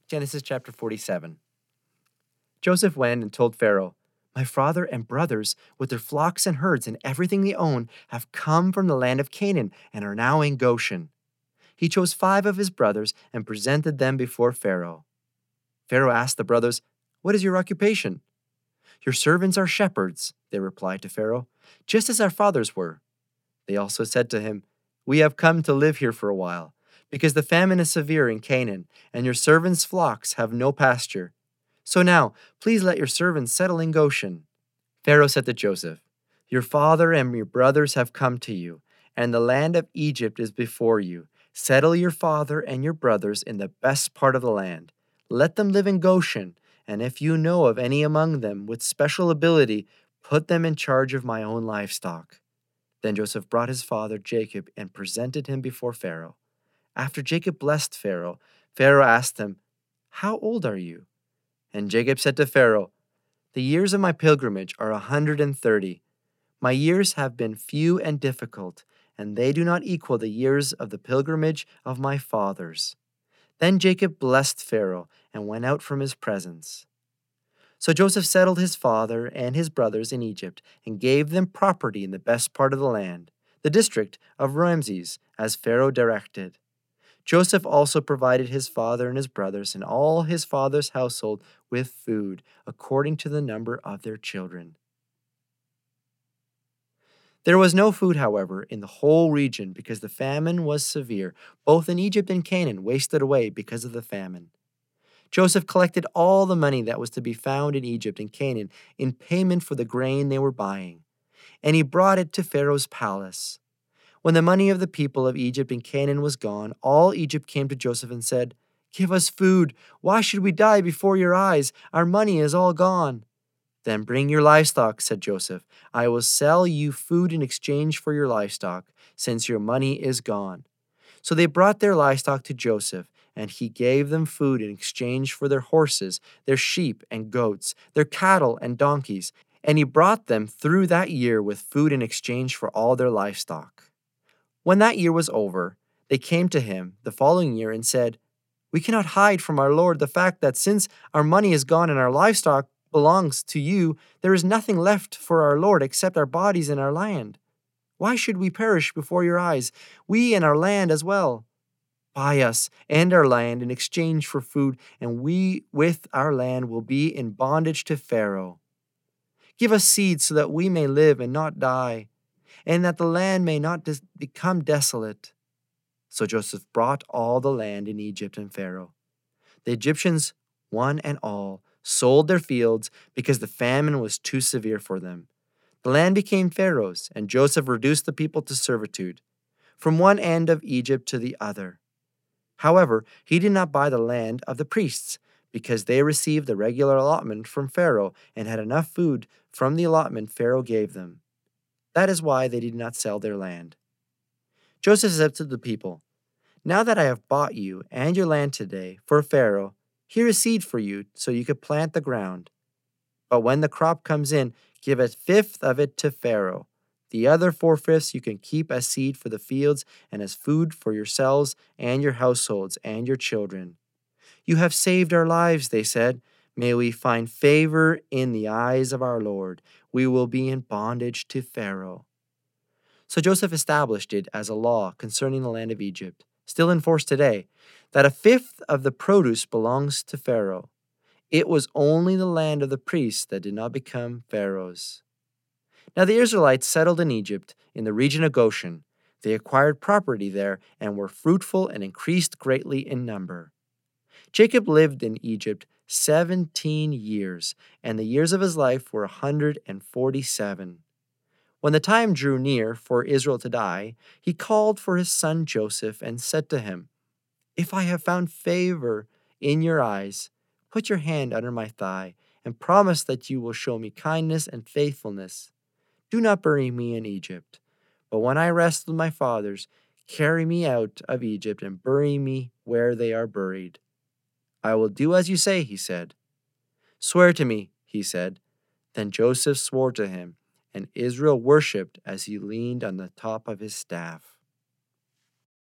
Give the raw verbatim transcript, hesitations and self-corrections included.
Genesis chapter forty-seven. Joseph went and told Pharaoh, "My father and brothers, with their flocks and herds and everything they own, have come from the land of Canaan and are now in Goshen." He chose five of his brothers and presented them before Pharaoh. Pharaoh asked the brothers, "What is your occupation?" "Your servants are shepherds," they replied to Pharaoh, "just as our fathers were." They also said to him, "We have come to live here for a while, because the famine is severe in Canaan, and your servants' flocks have no pasture. So now, please let your servants settle in Goshen." Pharaoh said to Joseph, "Your father and your brothers have come to you, and the land of Egypt is before you. Settle your father and your brothers in the best part of the land. Let them live in Goshen, and if you know of any among them with special ability, put them in charge of my own livestock." Then Joseph brought his father Jacob and presented him before Pharaoh. After Jacob blessed Pharaoh, Pharaoh asked him, "How old are you?" And Jacob said to Pharaoh, "The years of my pilgrimage are a hundred and thirty. My years have been few and difficult, and they do not equal the years of the pilgrimage of my fathers." Then Jacob blessed Pharaoh and went out from his presence. So Joseph settled his father and his brothers in Egypt and gave them property in the best part of the land, the district of Ramses, as Pharaoh directed. Joseph also provided his father and his brothers and all his father's household with food, according to the number of their children. There was no food, however, in the whole region because the famine was severe. Both in Egypt and Canaan wasted away because of the famine. Joseph collected all the money that was to be found in Egypt and Canaan in payment for the grain they were buying, and he brought it to Pharaoh's palace. When the money of the people of Egypt and Canaan was gone, all Egypt came to Joseph and said, "Give us food. Why should we die before your eyes? Our money is all gone." "Then bring your livestock," said Joseph. "I will sell you food in exchange for your livestock, since your money is gone." So they brought their livestock to Joseph, and he gave them food in exchange for their horses, their sheep and goats, their cattle and donkeys, and he brought them through that year with food in exchange for all their livestock. When that year was over, they came to him the following year and said, "We cannot hide from our lord the fact that since our money is gone and our livestock belongs to you, there is nothing left for our lord except our bodies and our land. Why should we perish before your eyes, we and our land as well? Buy us and our land in exchange for food, and we with our land will be in bondage to Pharaoh. Give us seed so that we may live and not die, and that the land may not des- become desolate." So Joseph brought all the land in Egypt and Pharaoh. The Egyptians, one and all, sold their fields because the famine was too severe for them. The land became Pharaoh's, and Joseph reduced the people to servitude, from one end of Egypt to the other. However, he did not buy the land of the priests, because they received the regular allotment from Pharaoh and had enough food from the allotment Pharaoh gave them. That is why they did not sell their land. Joseph said to the people, "Now that I have bought you and your land today for Pharaoh, here is seed for you so you could plant the ground. But when the crop comes in, give a fifth of it to Pharaoh. The other four-fifths you can keep as seed for the fields and as food for yourselves and your households and your children." "You have saved our lives," they said. "May we find favor in the eyes of our Lord. We will be in bondage to Pharaoh." So Joseph established it as a law concerning the land of Egypt, still in force today, that a fifth of the produce belongs to Pharaoh. It was only the land of the priests that did not become Pharaoh's. Now the Israelites settled in Egypt, in the region of Goshen. They acquired property there and were fruitful and increased greatly in number. Jacob lived in Egypt seventeen years, and the years of his life were a hundred and forty-seven. When the time drew near for Israel to die, he called for his son Joseph and said to him, "If I have found favor in your eyes, put your hand under my thigh and promise that you will show me kindness and faithfulness. Do not bury me in Egypt, but when I rest with my fathers, carry me out of Egypt and bury me where they are buried." "I will do as you say," he said. "Swear to me," he said. Then Joseph swore to him, and Israel worshipped as he leaned on the top of his staff.